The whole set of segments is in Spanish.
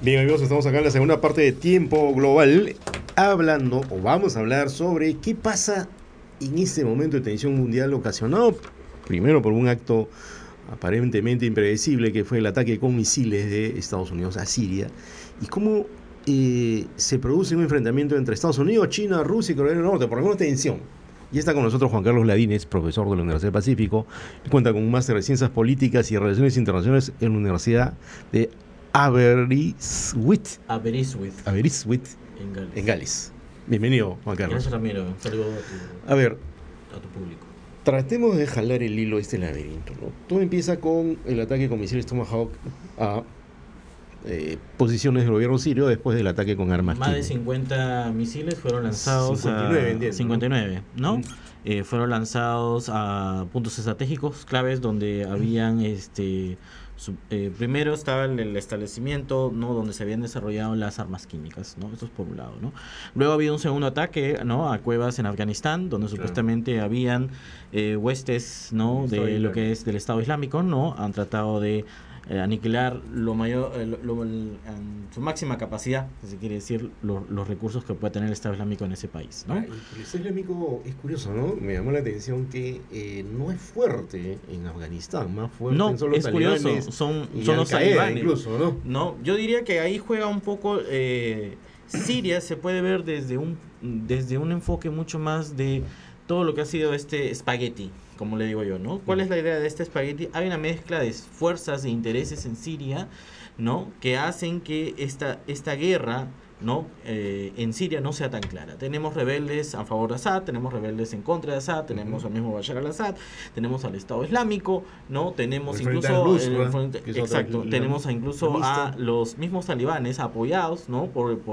Bien, amigos, estamos acá en la segunda parte de Tiempo Global, hablando, o vamos a hablar sobre qué pasa en este momento de tensión mundial ocasionado primero por un acto aparentemente impredecible que fue el ataque con misiles de Estados Unidos a Siria, y cómo se produce un enfrentamiento entre Estados Unidos, China, Rusia y Corea del Norte por alguna tensión. Y está con nosotros Juan Carlos Ladines, profesor de la Universidad del Pacífico. Cuenta con un máster de Ciencias Políticas y Relaciones Internacionales en la Universidad de Aberystwyth, En Gales. en Gales. Bienvenido, Juan Carlos. Gracias, Ramiro. Un saludo A ver, a tu público. tratemos de jalar el hilo este laberinto, ¿no? Todo empieza con el ataque con misiles Tomahawk a posiciones del gobierno sirio después del ataque con armas Más de químicas. 50 misiles fueron lanzados 59, a entiendo, 59, ¿no? Mm. Fueron lanzados a puntos estratégicos claves donde habían primero estaba el establecimiento, ¿no?, donde se habían desarrollado las armas químicas, ¿no? Esto es por un lado, ¿no? Luego ha habido un segundo ataque, ¿no?, a cuevas en Afganistán, donde supuestamente habían huestes, ¿no?, de lo que es del Estado Islámico, ¿no? Han tratado de aniquilar lo mayor, en su máxima capacidad, si se quiere decir, los recursos que puede tener el Estado Islámico en ese país, ¿no? El Estado Islámico es curioso, ¿no? Me llamó la atención que no es fuerte en Afganistán, más fuerte No, son los es talibanes curioso, son y los Al-Qaeda talibanes. incluso, ¿no? No, yo diría que ahí juega un poco. Siria se puede ver desde un enfoque mucho más de todo lo que ha sido este espagueti, como le digo yo, ¿no? ¿Cuál es la idea de este espagueti? Hay una mezcla de fuerzas e intereses en Siria, ¿no?, que hacen que esta guerra, ¿no?, en Siria no sea tan clara. Tenemos rebeldes a favor de Assad, tenemos rebeldes en contra de Assad, tenemos al mismo Bashar al-Assad, tenemos al Estado Islámico, ¿no? Tenemos incluso tenemos incluso a los mismos talibanes apoyados, ¿no?,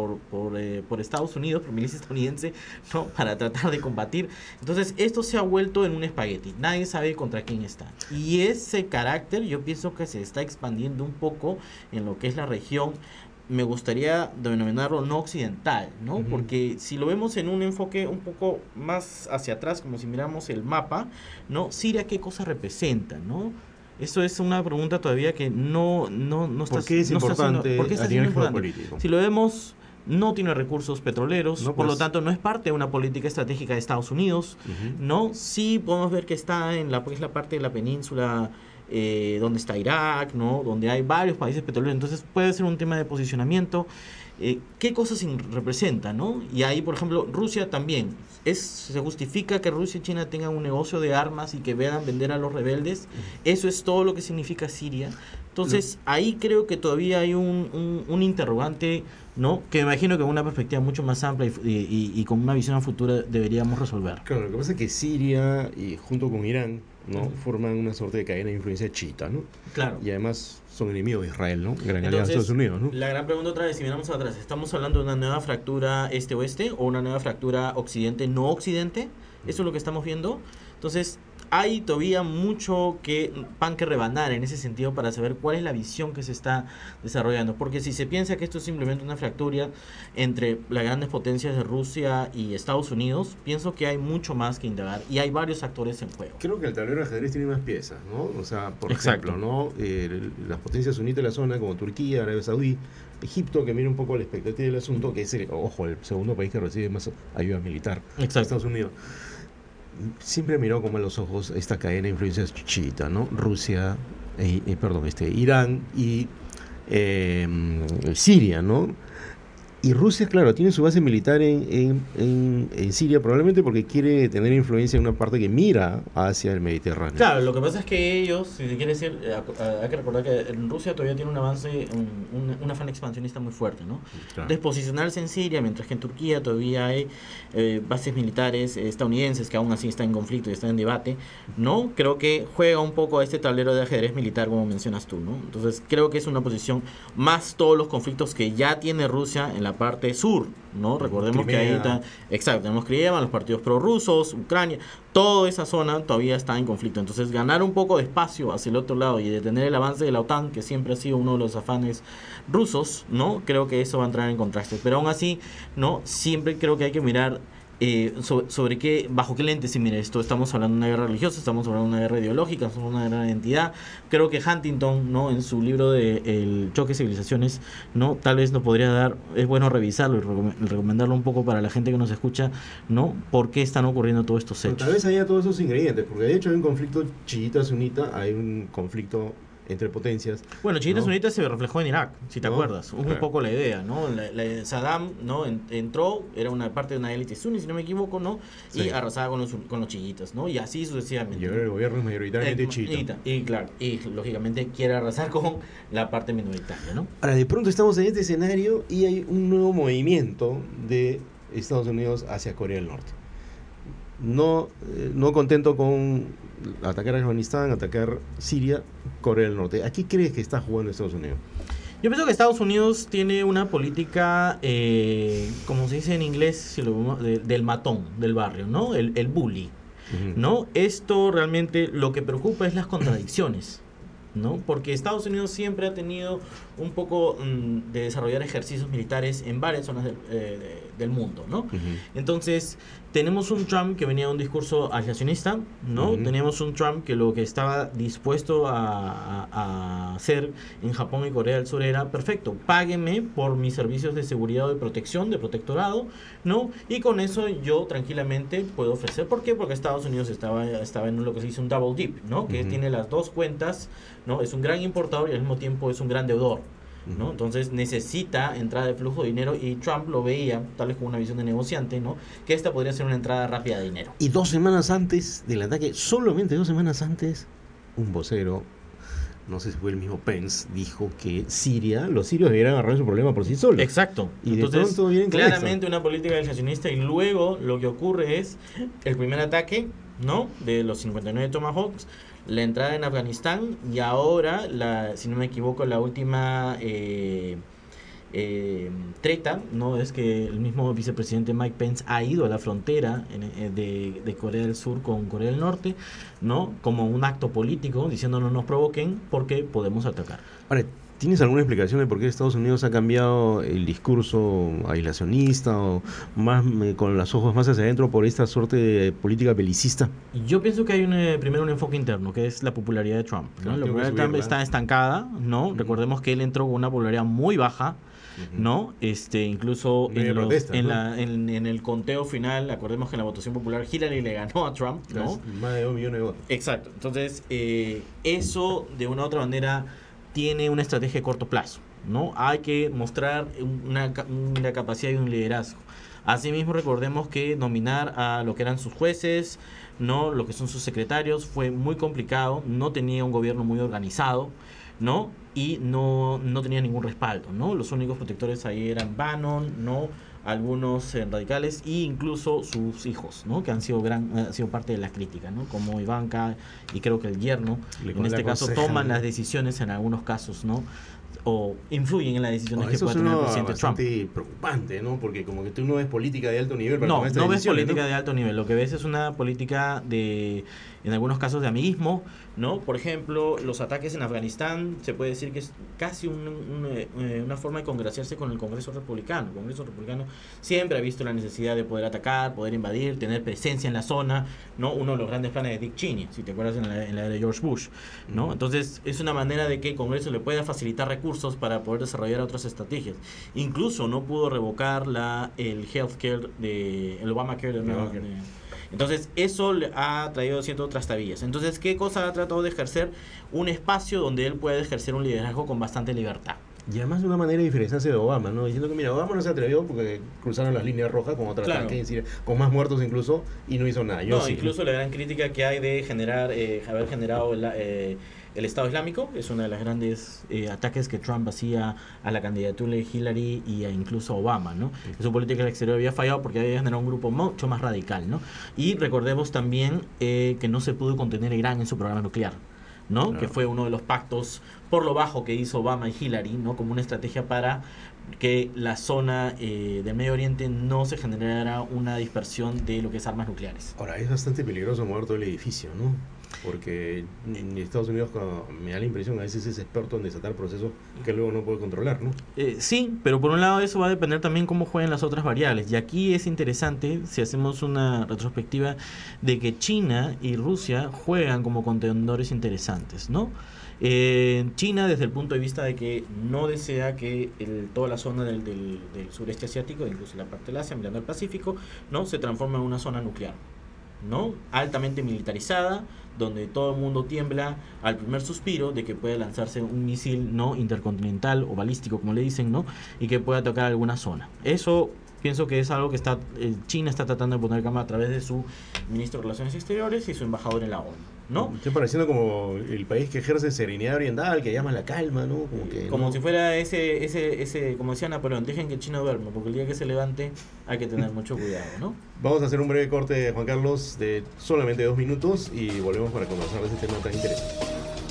por Estados Unidos, por milicia estadounidense, ¿no?, para tratar de combatir. Entonces esto se ha vuelto en un espagueti, nadie sabe contra quién está, y ese carácter yo pienso que se está expandiendo un poco en lo que es la región. Me gustaría denominarlo no occidental, ¿no? Uh-huh. Porque si lo vemos en un enfoque un poco más hacia atrás, como si miramos el mapa, ¿no? Siria, ¿qué cosa representa, no? Eso es una pregunta todavía que no está... ¿Por qué es importante ¿por qué está a siendo nivel importante? geopolítico? Si lo vemos, no tiene recursos petroleros, No, por lo pues. tanto no es parte de una política estratégica de Estados Unidos, Uh-huh. ¿no? Sí podemos ver que está en la parte de la península, donde está Irak, ¿no?, donde hay varios países petroleros, entonces puede ser un tema de posicionamiento. ¿Qué cosas representa, no? Y ahí, por ejemplo, Rusia también. Se justifica que Rusia y China tengan un negocio de armas y que vean vender a los rebeldes. Eso es todo lo que significa Siria. Entonces, ahí creo que todavía hay un interrogante, ¿no?, que me imagino que con una perspectiva mucho más amplia y con una visión a futuro deberíamos resolver. Claro, lo que pasa es que Siria, y junto con Irán, ¿no?, forman una suerte de cadena de influencia chiita, ¿no? Claro. Y además son enemigos de Israel, ¿no? Gran aliado de Entonces, Estados Unidos, ¿no? la gran pregunta otra vez, si miramos atrás, ¿estamos hablando de una nueva fractura este-oeste o una nueva fractura occidente-no occidente? ¿Eso es lo que estamos viendo? Entonces, hay todavía mucho pan que rebanar en ese sentido para saber cuál es la visión que se está desarrollando. Porque si se piensa que esto es simplemente una fractura entre las grandes potencias de Rusia y Estados Unidos, pienso que hay mucho más que indagar y hay varios actores en juego. Creo que el tablero de ajedrez tiene más piezas, ¿no? O sea, por Exacto. ejemplo, ¿no? Las potencias sunitas de la zona, como Turquía, Arabia Saudí, Egipto, que mira un poco la expectativa del asunto, que es el segundo país que recibe más ayuda militar. Exacto. Estados Unidos. Siempre miró con malos ojos esta cadena de influencias chiita, ¿no? Rusia, Irán y Siria, ¿no? Y Rusia, claro, tiene su base militar en Siria, probablemente porque quiere tener influencia en una parte que mira hacia el Mediterráneo. Claro, lo que pasa es que ellos, si se quiere decir, hay que recordar que en Rusia todavía tiene un avance, un afán expansionista muy fuerte, ¿no? Claro. Desposicionarse en Siria, mientras que en Turquía todavía hay bases militares estadounidenses que aún así están en conflicto y están en debate, ¿no? Creo que juega un poco a este tablero de ajedrez militar, como mencionas tú, ¿no? Entonces creo que es una posición más todos los conflictos que ya tiene Rusia en la parte sur, ¿no? Recordemos Crimea. que ahí está, exacto, tenemos Crimea, los partidos prorrusos, Ucrania, toda esa zona todavía está en conflicto. Entonces ganar un poco de espacio hacia el otro lado y detener el avance de la OTAN, que siempre ha sido uno de los afanes rusos, ¿no? Creo que eso va a entrar en contraste. Pero aún así, ¿no?, siempre creo que hay que mirar sobre qué, bajo qué lente se mira esto. Estamos hablando de una guerra religiosa, estamos hablando de una guerra ideológica, estamos hablando de una guerra de identidad. Creo que Huntington, ¿no? En su libro de El choque de civilizaciones, ¿no? Tal vez nos podría dar, es bueno revisarlo y recomendarlo un poco para la gente que nos escucha, ¿no? ¿Por qué están ocurriendo todos estos Pero hechos? tal vez haya todos esos ingredientes, porque de hecho hay un conflicto chiita-sunita, hay un conflicto entre potencias. Bueno, chiitas ¿no? sunitas se reflejó en Irak, si te ¿No? acuerdas. Un Claro. poco la idea, ¿no? Saddam, ¿no? Entró, era una parte de una élite suní, si no me equivoco, ¿no? Sí. Y arrasaba con los chiitas, ¿no? Y así sucesivamente. Y ahora el gobierno es mayoritariamente chiita. Y claro, y lógicamente quiere arrasar con la parte minoritaria, ¿no? Ahora, de pronto estamos en este escenario y hay un nuevo movimiento de Estados Unidos hacia Corea del Norte. No contento con atacar a Afganistán, atacar Siria, Corea del Norte. ¿A qué crees que está jugando Estados Unidos? Yo pienso que Estados Unidos tiene una política, como se dice en inglés, del matón del barrio, ¿no? El bully, ¿no? Esto realmente lo que preocupa es las contradicciones, ¿no? Porque Estados Unidos siempre ha tenido un poco de desarrollar ejercicios militares en varias zonas del mundo, ¿no? Entonces, tenemos un Trump que venía de un discurso aislacionista, ¿no? Tenemos un Trump que lo que estaba dispuesto a hacer en Japón y Corea del Sur era, perfecto, págueme por mis servicios de seguridad o de protección, de protectorado, ¿no? Y con eso yo tranquilamente puedo ofrecer. ¿Por qué? Porque Estados Unidos estaba en lo que se dice un double dip, ¿no? Que tiene las dos cuentas, ¿no? Es un gran importador y al mismo tiempo es un gran deudor, ¿no? Entonces necesita entrada de flujo de dinero y Trump lo veía tal vez con una visión de negociante, ¿no? Que esta podría ser una entrada rápida de dinero. Y 2 semanas antes del ataque, solamente 2 semanas antes, un vocero, no sé si fue el mismo Pence, dijo que los sirios deberían agarrar su problema por sí solos. Exacto. Y de entonces, pronto vienen con claramente una política aislacionista y luego lo que ocurre es el primer ataque, ¿no? De los 59 Tomahawks, la entrada en Afganistán y ahora, si no me equivoco, la última treta, ¿no? Es que el mismo vicepresidente Mike Pence ha ido a la frontera de Corea del Sur con Corea del Norte, ¿no? Como un acto político, diciendo no nos provoquen porque podemos atacar. Ahora, ¿tienes alguna explicación de por qué Estados Unidos ha cambiado el discurso aislacionista o más con los ojos más hacia adentro por esta suerte de política belicista? Yo pienso que hay primero un enfoque interno, que es la popularidad de Trump, ¿no? La popularidad de Trump está estancada, ¿no? Recordemos que él entró con una popularidad muy baja, ¿no? Incluso en el conteo final, acordemos que en la votación popular Hillary le ganó a Trump, ¿no? Más de 2 millones de votos. Exacto. Entonces, eso de una u otra manera tiene una estrategia de corto plazo, ¿no? Hay que mostrar una capacidad y un liderazgo. Asimismo, recordemos que nominar a lo que eran sus jueces, ¿no? Lo que son sus secretarios, fue muy complicado, no tenía un gobierno muy organizado, ¿no? Y no tenía ningún respaldo, ¿no? Los únicos protectores ahí eran Bannon, ¿no? Algunos radicales e incluso sus hijos, ¿no? Que han sido parte de la crítica, ¿no? Como Ivanka y creo que el yerno, en este caso toman las decisiones en algunos casos, ¿no? O influyen en las decisiones que puede tener el presidente Trump. Eso es preocupante, ¿no? Porque como que tú no ves política de alto nivel para no, tomar estas no ves decisiones, política ¿no? de alto nivel. Lo que ves es una política en algunos casos de amiguismo, ¿no? Por ejemplo, los ataques en Afganistán, se puede decir que es casi una forma de congraciarse con el Congreso Republicano. El Congreso Republicano siempre ha visto la necesidad de poder atacar, poder invadir, tener presencia en la zona, ¿no? Uno de los grandes planes de Dick Cheney, si te acuerdas, en la era de George Bush, ¿no? Entonces, es una manera de que el Congreso le pueda facilitar recursos para poder desarrollar otras estrategias. Incluso no pudo revocar el healthcare el Obamacare entonces eso le ha traído ciertas trastabillas. Entonces, ¿qué cosa ha tratado de ejercer? Un espacio donde él puede ejercer un liderazgo con bastante libertad. Y además una manera de diferenciarse de Obama, ¿no? Diciendo que mira, Obama no se atrevió porque cruzaron las líneas rojas con otra ataque, con más muertos incluso, y no hizo nada. Incluso la gran crítica que hay de haber generado el Estado Islámico, es uno de los grandes ataques que Trump hacía a la candidatura de Hillary y incluso a Obama, ¿no? Su política exterior había fallado porque había generado un grupo mucho más radical, ¿no? Y recordemos también que no se pudo contener Irán en su programa nuclear, ¿no? Claro. Que fue uno de los pactos por lo bajo que hizo Obama y Hillary, ¿no? Como una estrategia para que la zona del Medio Oriente no se generara una dispersión de lo que es armas nucleares. Ahora, es bastante peligroso mover todo el edificio, ¿no? Porque Estados Unidos me da la impresión, a veces es experto en desatar procesos que luego no puede controlar, ¿no? Sí, pero por un lado eso va a depender también cómo jueguen las otras variables. Y aquí es interesante, si hacemos una retrospectiva, de que China y Rusia juegan como contendores interesantes, ¿no? China, desde el punto de vista de que no desea que toda la zona del sureste asiático, incluso la parte del Asia, mirando al Pacífico, ¿no?, se transforme en una zona nuclear, ¿no?, altamente militarizada, donde todo el mundo tiembla al primer suspiro de que pueda lanzarse un misil, ¿no?, intercontinental o balístico, como le dicen, ¿no?, y que pueda tocar alguna zona. Eso pienso que es algo que China está tratando de poner cama a través de su ministro de Relaciones Exteriores y su embajador en la ONU, ¿no? Estoy pareciendo como el país que ejerce serenidad oriental, que llama la calma, ¿no? Como ¿no? si fuera como decía Napoleón, dejen que China duerma, porque el día que se levante hay que tener mucho cuidado, ¿no? Vamos a hacer un breve corte, Juan Carlos, de solamente 2 minutos y volvemos para conversar de este tema tan interesante.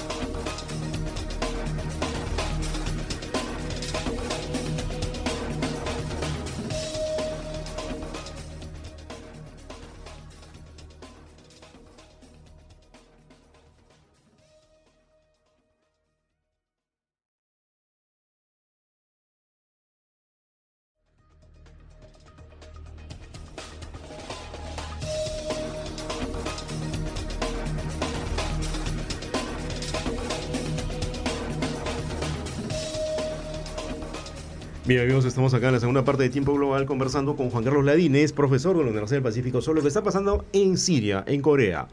Bien, amigos, estamos acá en la segunda parte de Tiempo Global conversando con Juan Carlos Ladines, profesor de la Universidad del Pacífico, sobre lo que está pasando en Siria, en Corea,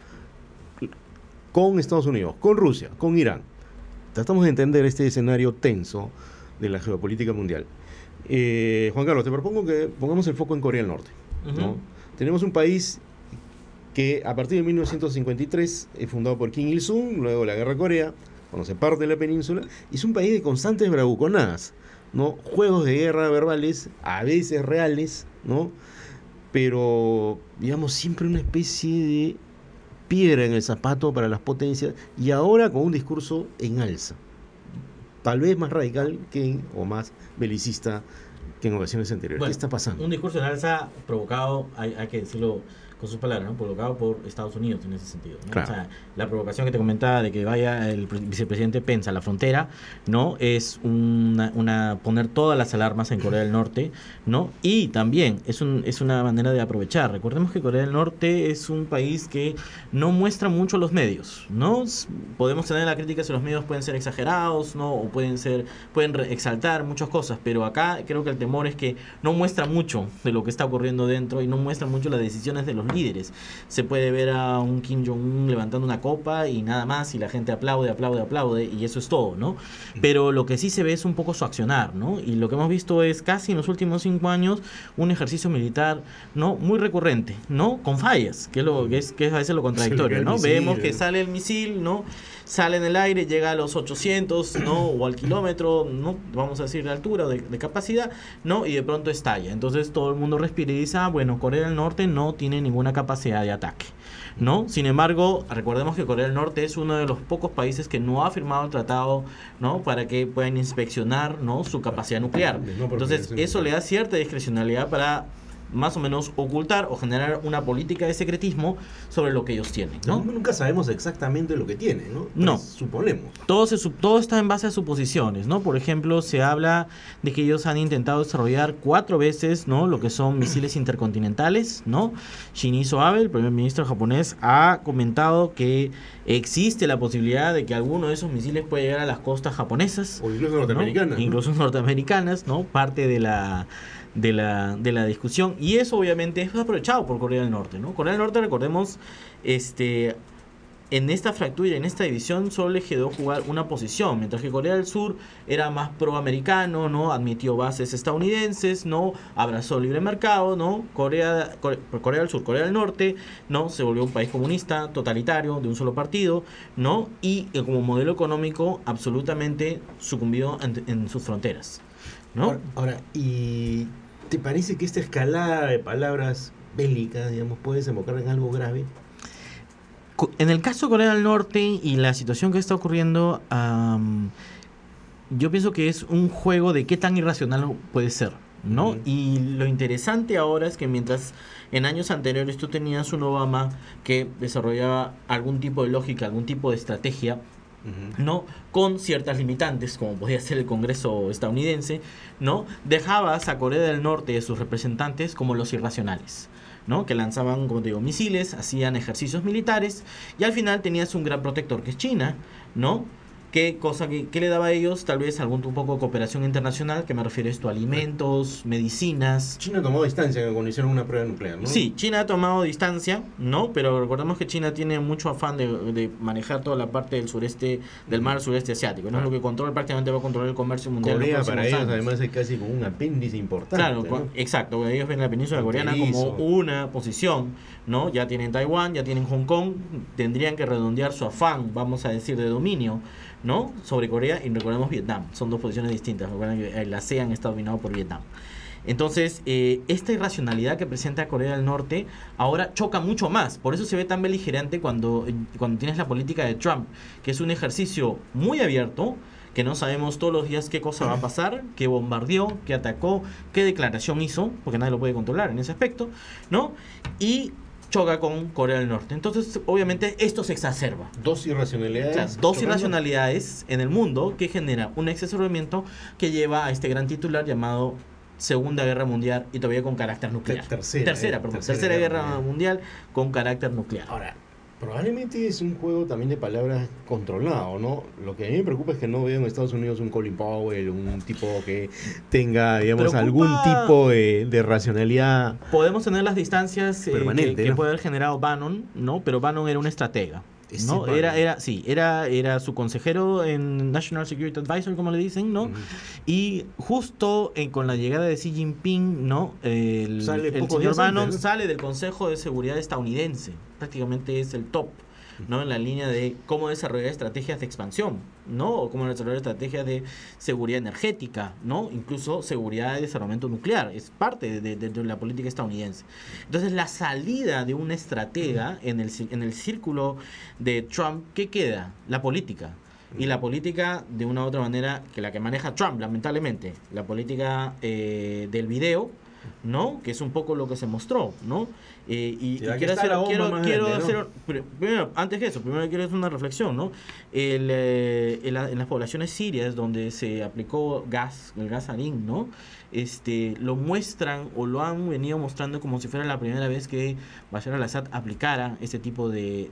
con Estados Unidos, con Rusia, con Irán. Tratamos de entender este escenario tenso de la geopolítica mundial. Juan Carlos, te propongo que pongamos el foco en Corea del Norte, ¿no? Tenemos un país que a partir de 1953 es fundado por Kim Il-sung, luego de la Guerra de Corea, cuando se parte la península, y es un país de constantes bravuconadas, ¿no? Juegos de guerra verbales, a veces reales, ¿no? Pero, digamos, siempre una especie de piedra en el zapato para las potencias, y ahora con un discurso en alza, tal vez más radical o más belicista que en ocasiones anteriores. Bueno, ¿qué está pasando? Un discurso en alza provocado, hay que decirlo con sus palabras, ¿no?, provocado por Estados Unidos en ese sentido, ¿no? Claro. O sea, la provocación que te comentaba de que vaya el vicepresidente Pence a la frontera, ¿no?, es poner todas las alarmas en Corea del Norte, ¿no? Y también es una manera de aprovechar. Recordemos que Corea del Norte es un país que no muestra mucho los medios, ¿no? Podemos tener la crítica si los medios pueden ser exagerados, ¿no?, o pueden exaltar muchas cosas, pero acá creo que el temor es que no muestra mucho de lo que está ocurriendo dentro y no muestra mucho las decisiones de los líderes. Se puede ver a un Kim Jong-un levantando una copa y nada más, y la gente aplaude, y eso es todo, ¿no? Pero lo que sí se ve es un poco su accionar, ¿no? Y lo que hemos visto es casi en los últimos 5 años un ejercicio militar, ¿no?, muy recurrente, ¿no?, con fallas, que es a veces lo contradictorio, ¿no? Vemos que sale el misil, ¿no?, sale en el aire, llega a los 800, ¿no?, o al kilómetro, ¿no?, vamos a decir de altura o de capacidad, ¿no?, y de pronto estalla. Entonces todo el mundo respira y dice, bueno, Corea del Norte no tiene ninguna capacidad de ataque, ¿no? Sin embargo, recordemos que Corea del Norte es uno de los pocos países que no ha firmado el tratado, ¿no?, para que puedan inspeccionar, ¿no?, su capacidad nuclear. Entonces eso le da cierta discrecionalidad para más o menos ocultar o generar una política de secretismo sobre lo que ellos tienen, ¿no? Nunca sabemos exactamente lo que tienen, ¿no? No. Suponemos. Todo está en base a suposiciones, ¿no? Por ejemplo, se habla de que ellos han intentado desarrollar 4 veces, ¿no?, lo que son misiles intercontinentales, ¿no? Shinizo Abe, el primer ministro japonés, ha comentado que existe la posibilidad de que alguno de esos misiles pueda llegar a las costas japonesas. O incluso norteamericanas. ¿No? Incluso norteamericanas, ¿no? Parte de la discusión, y eso obviamente es aprovechado por Corea del Norte, ¿no? Corea del Norte, recordemos, en esta fractura, en esta división, solo le quedó jugar una posición, mientras que Corea del Sur era más proamericano, ¿no? Admitió bases estadounidenses, ¿no? Abrazó el libre mercado, ¿no? Corea del Sur, Corea del Norte, ¿no?, se volvió un país comunista, totalitario, de un solo partido, ¿no? Y como modelo económico absolutamente sucumbió en sus fronteras, ¿no? Ahora, ¿y te parece que esta escalada de palabras bélicas, digamos, puede desembocar en algo grave? En el caso de Corea del Norte y la situación que está ocurriendo, yo pienso que es un juego de qué tan irracional puede ser, ¿no? Ujú. Y lo interesante ahora es que mientras en años anteriores tú tenías un Obama que desarrollaba algún tipo de lógica, algún tipo de estrategia, Ujú. ¿no? Con ciertas limitantes, como podía ser el Congreso estadounidense, ¿no? Dejabas a Corea del Norte y a sus representantes como los irracionales, ¿no? Que lanzaban, como te digo, misiles, hacían ejercicios militares, y al final tenías un gran protector que es China, ¿no? ¿Qué cosa que le daba a ellos? Tal vez algún un poco de cooperación internacional, que me refiero a esto, alimentos, medicinas. China tomó distancia cuando hicieron una prueba nuclear, ¿no? Sí, China ha tomado distancia, ¿no? Pero recordemos que China tiene mucho afán de manejar toda la parte del sureste, del mar sureste asiático, ¿no? Es lo que controla, prácticamente va a controlar el comercio mundial en Corea los para próximos ellos años. además es casi como un apéndice importante, Claro, ¿no? exacto. Ellos ven la península coreana como Fronterizo. una posición, ¿no? Ya tienen Taiwán, ya tienen Hong Kong, tendrían que redondear su afán, vamos a decir, de dominio, ¿no? Sobre Corea, y recordemos Vietnam. Son dos posiciones distintas. Recuerden que el ASEAN está dominado por Vietnam. Entonces, esta irracionalidad que presenta Corea del Norte ahora choca mucho más. Por eso se ve tan beligerante cuando tienes la política de Trump, que es un ejercicio muy abierto, que no sabemos todos los días qué cosa va a pasar, qué bombardeó, qué atacó, qué declaración hizo, porque nadie lo puede controlar en ese aspecto, ¿no? Y choca con Corea del Norte. Entonces, obviamente, esto se exacerba. Dos irracionalidades. Claro, dos chocando. irracionalidades en el mundo que genera un exacerbamiento que lleva a este gran titular llamado Segunda Guerra Mundial, y todavía con carácter nuclear. Tercera Guerra Mundial con carácter nuclear. Ahora, probablemente es un juego también de palabras controlado, ¿no? Lo que a mí me preocupa es que no veo en Estados Unidos un Colin Powell, un tipo que tenga, digamos, Preocupa- algún tipo de racionalidad. Podemos tener las distancias Permanente, que ¿no? puede haber generado Bannon, ¿no? Pero Bannon era un estratega. Ese ¿No? Bannon. Era su consejero en National Security Advisor, como le dicen, ¿no? Ujú. Y justo con la llegada de Xi Jinping, ¿no? Sale El pocos señor días Bannon antes, ¿no? sale del Consejo de Seguridad estadounidense. Prácticamente es el top, ¿no? En la línea de cómo desarrollar estrategias de expansión, ¿no? O cómo desarrollar estrategias de seguridad energética, ¿no? Incluso seguridad de desarrollo nuclear. Es parte de la política estadounidense. Entonces, la salida de un estratega en el círculo de Trump, ¿qué queda? La política. Y la política, de una u otra manera, que la que maneja Trump, lamentablemente, la política del video, ¿no? Que es un poco lo que se mostró, ¿no? Y Sí, aquí quiero está hacer, la bomba más quiero grande, ¿no? hacer, primero, antes que eso, primero quiero hacer una reflexión, ¿no? En las poblaciones sirias donde se aplicó el gas sarín, ¿no? Lo muestran o lo han venido mostrando como si fuera la primera vez que Bashar al-Assad aplicara este tipo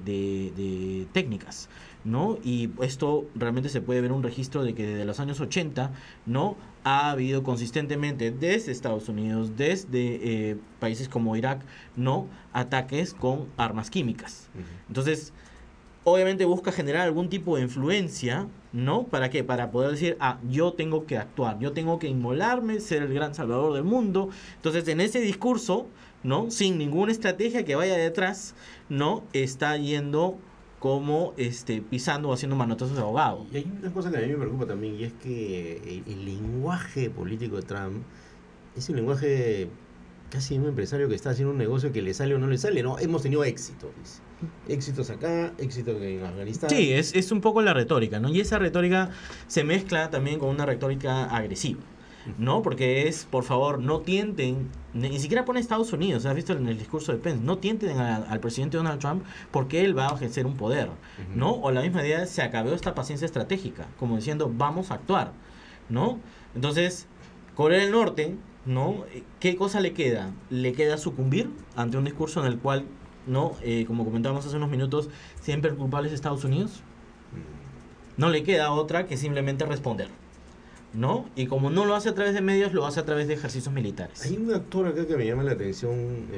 de técnicas, ¿no? Y esto realmente se puede ver un registro de que desde los años 80, ¿no? Ha habido consistentemente desde Estados Unidos, desde países como Irak, ¿no? Ataques con armas químicas. Ujú. Entonces, obviamente busca generar algún tipo de influencia, ¿no? ¿Para qué? Para poder decir, yo tengo que actuar, yo tengo que inmolarme, ser el gran salvador del mundo. Entonces, en ese discurso, ¿no? Sin ninguna estrategia que vaya detrás, ¿no? Está yendo como pisando o haciendo manotazos de ahogado. Y hay una cosa que a mí me preocupa también, y es que el lenguaje político de Trump es un lenguaje casi de un empresario que está haciendo un negocio que le sale o no le sale, ¿no? Hemos tenido éxitos, dice. Éxitos acá, éxitos en Afganistán. Sí, es un poco la retórica, ¿no? Y esa retórica se mezcla también con una retórica agresiva, ¿no? Porque por favor, no tienten, ni siquiera pone Estados Unidos, has visto en el discurso de Pence, no tienten al presidente Donald Trump porque él va a ejercer un poder, ¿no? O la misma idea, se acabó esta paciencia estratégica, como diciendo, vamos a actuar, ¿no? Entonces, Corea del Norte, ¿no? ¿Qué cosa le queda? Le queda sucumbir ante un discurso en el cual, ¿no? Como comentábamos hace unos minutos, siempre el culpable es Estados Unidos. No le queda otra que simplemente responder, ¿no? Y como no lo hace a través de medios, lo hace a través de ejercicios militares. Hay un actor acá que me llama la atención,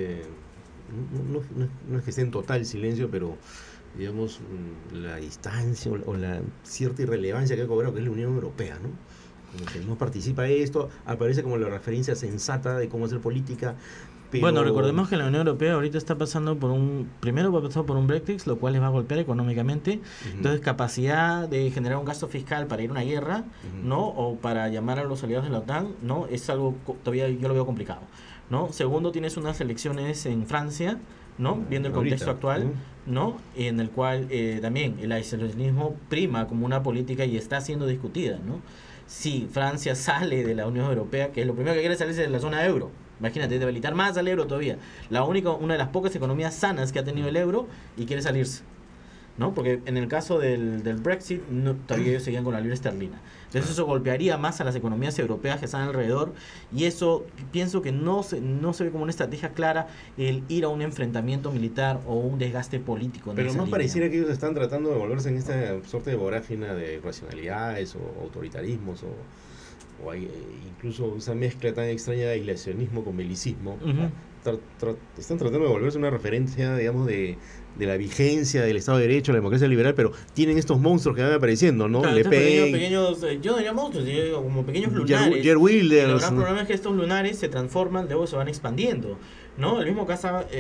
no es que esté en total silencio, pero digamos la distancia o la cierta irrelevancia que ha cobrado, que es la Unión Europea, ¿no? Como que no participa de esto, aparece como la referencia sensata de cómo hacer política. Pero... Bueno, recordemos que la Unión Europea ahorita está pasando primero va a pasar por un Brexit, lo cual les va a golpear económicamente. Entonces, capacidad de generar un gasto fiscal para ir a una guerra, ¿no? O para llamar a los aliados de la OTAN, ¿no? Es algo todavía yo lo veo complicado, ¿no? Segundo, tienes unas elecciones en Francia, ¿no? Viendo el contexto actual, ¿no? En el cual también el aislacionismo prima como una política y está siendo discutida, ¿no? si Francia sale de la Unión Europea, que es lo primero que quiere salirse de la zona euro. Imagínate, debilitar más al euro todavía. Una de las pocas economías sanas que ha tenido el euro y quiere salirse, ¿no? Porque en el caso del Brexit, todavía ellos seguían con la libra esterlina. Entonces eso golpearía más a las economías europeas que están alrededor, y eso pienso que no se ve como una estrategia clara el ir a un enfrentamiento militar o un desgaste político. Pero no pareciera que ellos están tratando de volverse en esta suerte de vorágine de racionalidades o autoritarismos o hay, incluso esa mezcla tan extraña de aislacionismo con belicismo. Están tratando de volverse una referencia, digamos, de la vigencia del Estado de Derecho, la democracia liberal, pero tienen estos monstruos que van apareciendo, ¿no? Claro, Le Pen, pequeños, yo no diría monstruos, diría como pequeños lunares. Geert Wilders. El gran problema es que estos lunares se transforman, luego se van expandiendo, ¿no? Lo mismo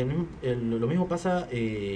pasa.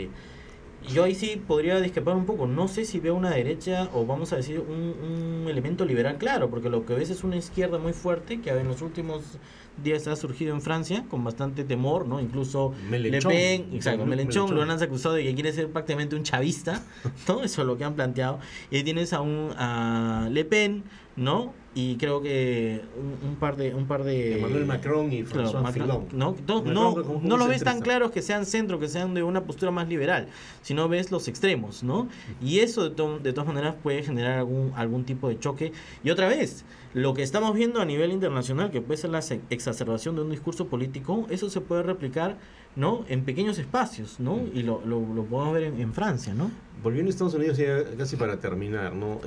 Yo ahí sí podría discrepar un poco. No sé si veo una derecha o vamos a decir un elemento liberal claro, porque lo que ves es una izquierda muy fuerte que en los últimos días ha surgido en Francia con bastante temor, ¿no? Incluso Mélenchon. Le Pen, exacto, Mélenchon lo han acusado de que quiere ser prácticamente un chavista, ¿no? Eso es lo que han planteado. Y ahí tienes a Le Pen, ¿no? Y creo que un par de Emmanuel Macron y François Fillon. No los ves tan claros que sean centro, que sean de una postura más liberal, sino ves los extremos, ¿no? Y eso de todas maneras puede generar algún tipo de choque. Y otra vez, lo que estamos viendo a nivel internacional, que puede ser la exacerbación de un discurso político, eso se puede replicar, ¿no? En pequeños espacios, ¿no? Y lo podemos ver en Francia, ¿no? Volviendo a Estados Unidos, ya casi para terminar, ¿no?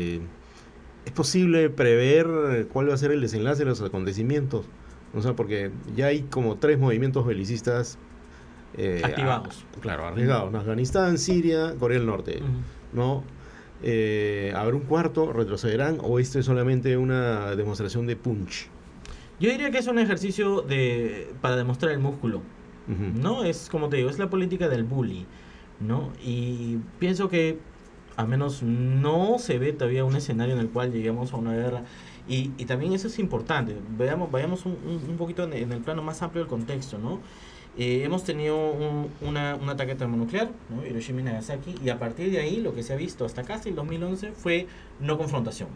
¿Es posible prever cuál va a ser el desenlace de los acontecimientos? O sea, porque ya hay como 3 movimientos belicistas activados. Claro, arriesgados. Afganistán, Siria, Corea del Norte, ¿no? ¿Habrá un cuarto? ¿Retrocederán? ¿O esto es solamente una demostración de punch? Yo diría que es un ejercicio para demostrar el músculo, ¿no? Es, como te digo, es la política del bully, ¿no? Y pienso que al menos no se ve todavía un escenario en el cual lleguemos a una guerra. Y también eso es importante. Vayamos un poquito en el plano más amplio del contexto, ¿no? Hemos tenido un ataque termonuclear, ¿no? Hiroshima y Nagasaki, y a partir de ahí lo que se ha visto hasta casi el 2011 fue no confrontación.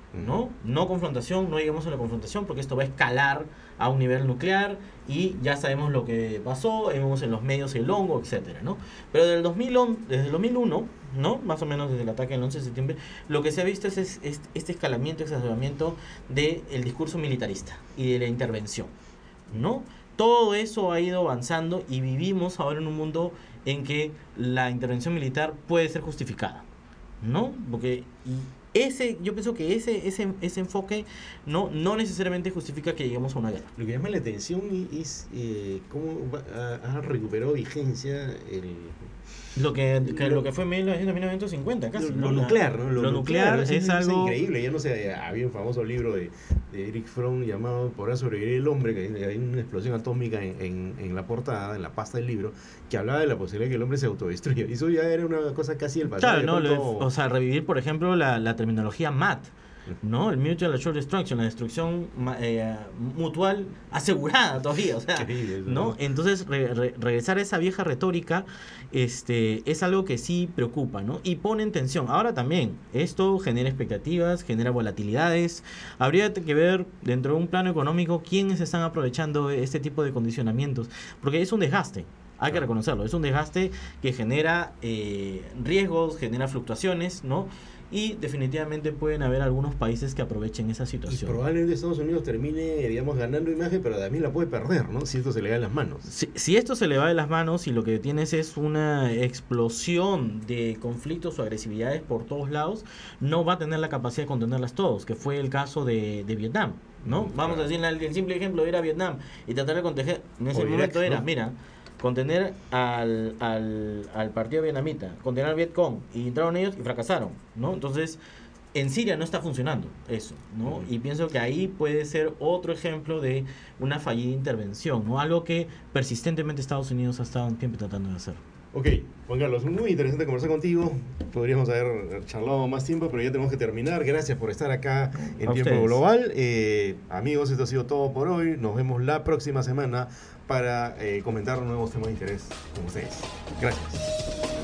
No confrontación, no llegamos a la confrontación porque esto va a escalar a un nivel nuclear y ya sabemos lo que pasó, vemos en los medios el hongo, etcétera, ¿no? Pero desde el 2001, ¿no? Más o menos desde el ataque del 11 de septiembre, lo que se ha visto es este escalamiento, exacerbamiento del discurso militarista y de la intervención, ¿no? Todo eso ha ido avanzando y vivimos ahora en un mundo en que la intervención militar puede ser justificada, ¿no? Porque yo pienso que ese enfoque no necesariamente justifica que lleguemos a una guerra. Lo que llama la atención es cómo ha recuperado vigencia lo que fue en 1950 casi. Lo nuclear, ¿no? Lo nuclear es algo increíble. Ya no sé, había un famoso libro de Erich Fromm llamado ¿Podrá sobrevivir el hombre? Que hay una explosión atómica en la portada, en la pasta del libro, que hablaba de la posibilidad de que el hombre se autodestruya. Y eso ya era una cosa casi del pasado. Claro, ¿no? O sea, revivir, por ejemplo, la terminología MAT, ¿no? El Mutual Assured Destruction, la destrucción mutual asegurada todavía, o sea, increíble, ¿no? Entonces regresar a esa vieja retórica es algo que sí preocupa, ¿no? Y pone en tensión. Ahora también, esto genera expectativas, genera volatilidades. Habría que ver dentro de un plano económico quiénes están aprovechando este tipo de condicionamientos, porque es un desgaste. Hay que reconocerlo, es un desgaste que genera riesgos, genera fluctuaciones, ¿no? Y definitivamente pueden haber algunos países que aprovechen esa situación. Y probablemente Estados Unidos termine, digamos, ganando imagen, pero también la puede perder, ¿no? Si esto se le va de las manos. Si esto se le va de las manos y lo que tienes es una explosión de conflictos o agresividades por todos lados, no va a tener la capacidad de contenerlas todos, que fue el caso de Vietnam, ¿no? Vamos a decir, el simple ejemplo de ir a Vietnam y tratar de contener, en ese momento era, mira, contener al partido vietnamita, contener al Vietcong, y entraron ellos y fracasaron, ¿no? Entonces, en Siria no está funcionando eso, ¿no? Y pienso que ahí puede ser otro ejemplo de una fallida intervención, ¿no? Algo que persistentemente Estados Unidos ha estado siempre tratando de hacer. Ok, Juan Carlos, muy interesante conversar contigo. Podríamos haber charlado más tiempo, pero ya tenemos que terminar. Gracias por estar acá en Tiempo Global. Amigos, esto ha sido todo por hoy. Nos vemos la próxima semana para comentar nuevos temas de interés con ustedes. Gracias.